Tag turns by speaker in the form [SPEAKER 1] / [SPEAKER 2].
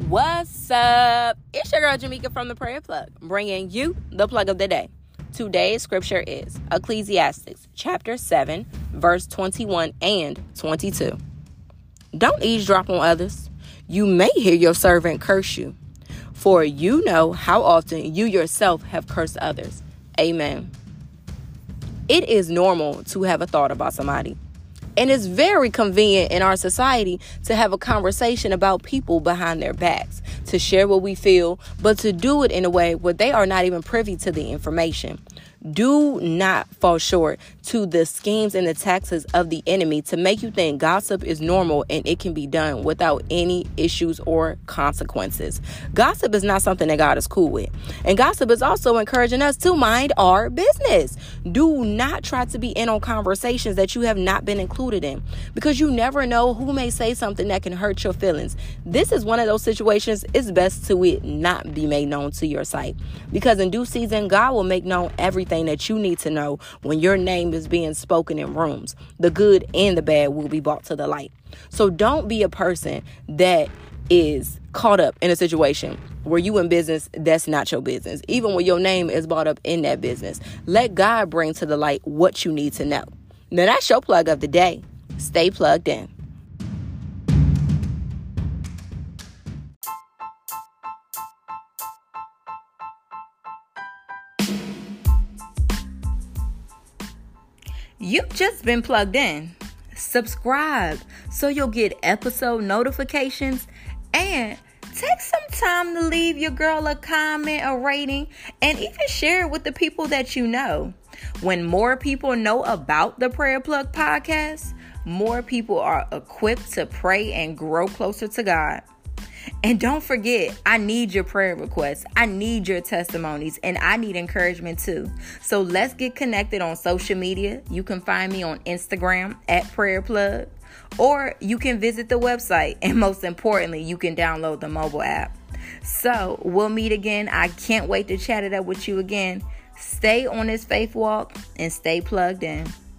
[SPEAKER 1] What's up? It's your girl Jamaica from the Prayer Plug, bringing you the plug of the day. Today's scripture is Ecclesiastes chapter 7, verse 21 and 22. Don't eavesdrop on others. You may hear your servant curse you, for you know how often you yourself have cursed others. Amen. It is normal to have a thought about somebody. And it's very convenient in our society to have a conversation about people behind their backs, to share what we feel, but to do it in a way where they are not even privy to the information. Do not fall short to the schemes and the tactics of the enemy to make you think gossip is normal and it can be done without any issues or consequences. Gossip is not something that God is cool with. And gossip is also encouraging us to mind our business. Do not try to be in on conversations that you have not been included in, because you never know who may say something that can hurt your feelings. This is one of those situations. It's best to it not be made known to your sight, because in due season, God will make known everything that you need to know when your name is being spoken in rooms. The good and the bad will be brought to the light. So don't be a person that is caught up in a situation where you in business that's not your business, even when your name is brought up in that business. Let God bring to the light what you need to know. Now that's your plug of the day. Stay plugged in. You've just been plugged in. Subscribe so you'll get episode notifications, and take some time to leave your girl a comment, a rating, and even share it with the people that you know. When more people know about the Prayer Plug podcast, more people are equipped to pray and grow closer to God. And don't forget, I need your prayer requests. I need your testimonies, and I need encouragement too. So let's get connected on social media. You can find me on Instagram at Prayer Plug, or you can visit the website, and most importantly, you can download the mobile app. So we'll meet again. I can't wait to chat it up with you again. Stay on this faith walk and stay plugged in.